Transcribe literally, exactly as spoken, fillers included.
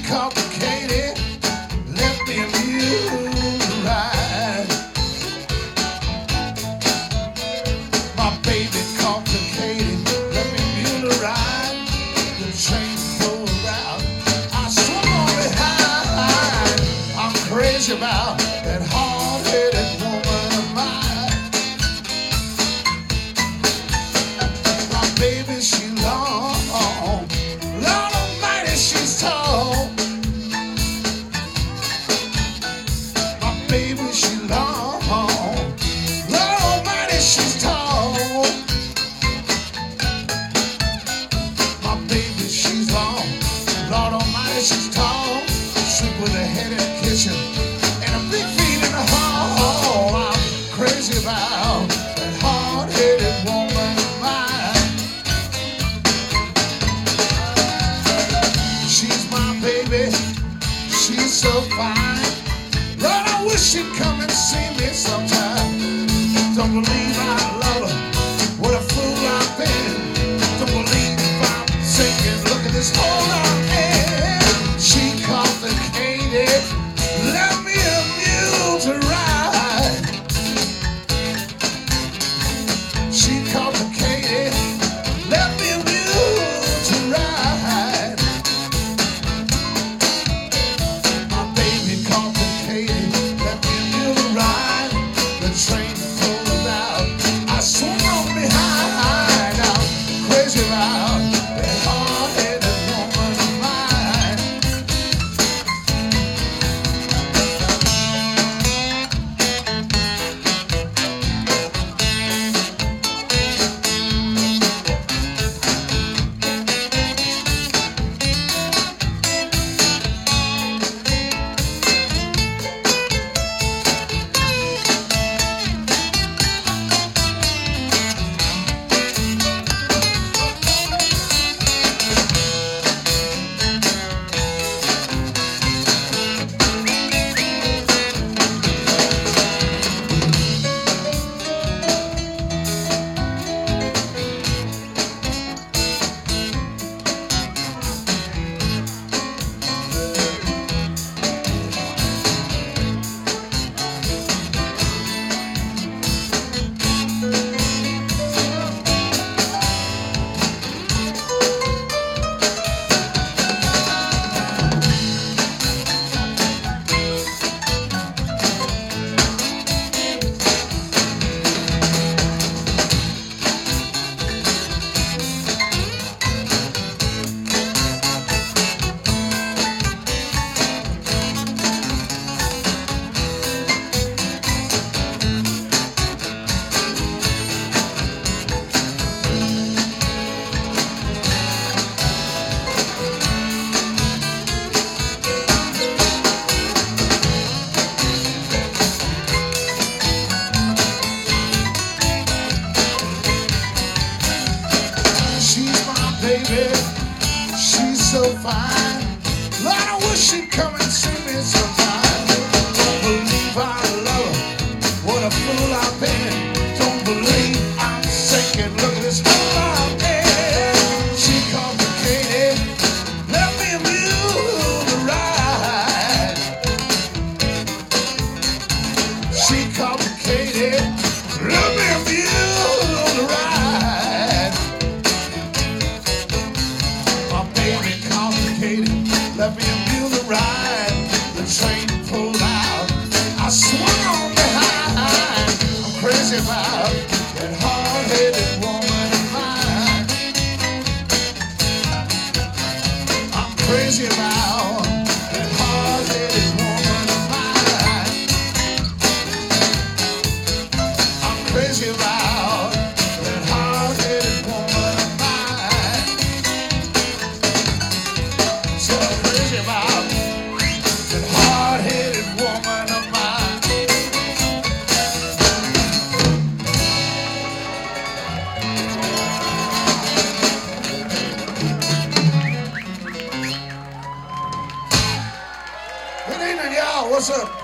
complicated. Let me amuse right. My baby complicated. Let me amuse right. The train pulled out. I swung on behind. I'm crazy about that hard-headed woman of mine. My baby, she long. Lord Almighty, she's tall. My baby, she long. Lord Almighty, she's tall. My baby, she's long. Lord Almighty, she's tall. Sleep with her head in the kitchen and a big feet in the hall. I'm crazy about that hard-headed woman of mine. She's my baby, she's so fine. Lord, I wish she'd come and see me sometime. Don't believe I love her, what a fool I've been. Don't believe I'm sinking, look at this hole I'm in. She complicated, let me amuse her right. She complicated, let me amuse her right. My baby complicated, let me amuse her right. The train pulled out, I swung on behind. I'm crazy about that hard-headed woman of mine. Baby, she's so fine. Lord, I wish she'd come and see me sometime. Don't believe I love her, what a fool I've been. Don't believe I'm sinking, look at this hole I'm in. She complicated, let me amuse her right. She complicated, let me amuse her right. Let me amuse the ride. The train pulled out, I swung on behind. I'm crazy about that hard-headed woman of mine. I'm crazy about that hard-headed woman of mine. I'm crazy about that hard-headed woman of mine. So crazy about that hard-headed woman of mine. Good evening, y'all. What's up?